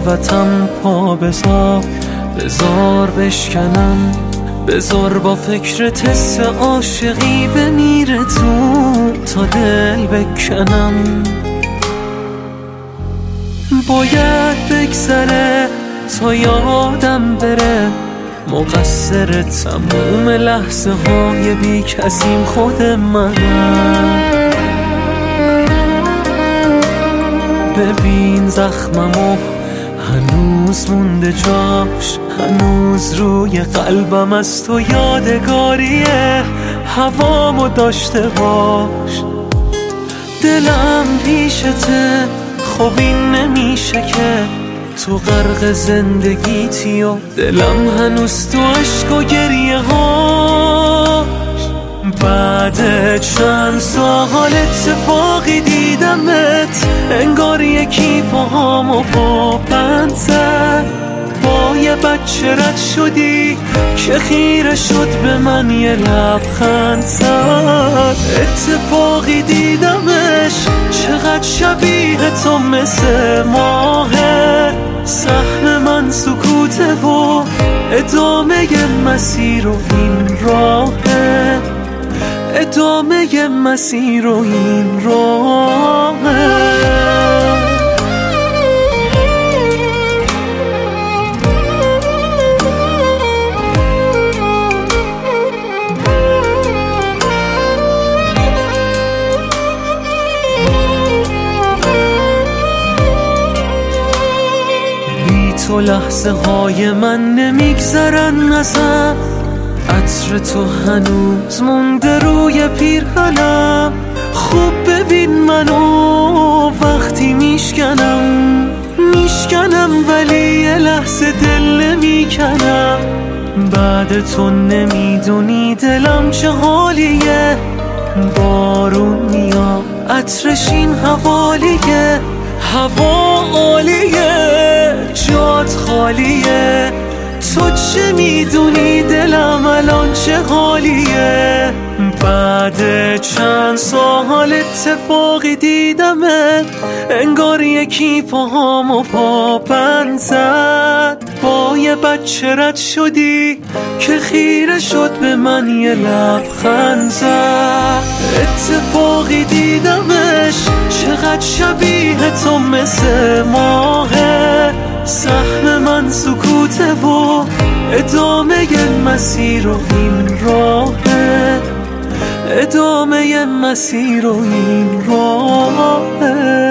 صحبتم پا بذار بشکنم، بذار با فکر تست عاشقی بمیره تا دل بکنم. باید بگذره تا یادم بره، مقصر تموم لحظه های بی کسیم خود منم. ببین زخممو هنوز مونده جاش، هنوز روی قلبم از تو یادگاریه، هوامو داشته باش. دلم پیشته، خب این نمیشه که تو غرق زندگیتی و دلم هنوز تو عشق و گریه هاش. بعد چند سال اتفاقی دیدمت، انگار یکی پاهامو با بند زد. با یه بچه رد شدی که خیره شد به من یه لبخند زد. اتفاقی دیدمش چقدر شبیه تو مثل ماهه، سهم من سکوته و ادامه مسیر و این راهه، ادامه مسیر و این راهه. تو لحظه های من نمیگذرن ازم، عطر تو هنوز مونده روی پیرهنم. خوب ببین منو وقتی میشکنم ولی یه لحظه دل نمیکنم. بعد تو نمیدونی دلم چه حالیه، بارون میاد عطرش این حوالیه، هوا عالیه جات خالیه. تو چه میدونی دلم الان چه حالیه؟ بعد چند سال اتفاقی دیدمت، انگار یکی پاهامو پا بند زد. با یه بچه رد شدی که خیره شد به من یه لبخند زد. اتفاقی دیدمش چقدر شبیه تو مثل ماهه، سهم من سکوته و ادامه مسیر و این راهه، ادامه مسیر و این راهه.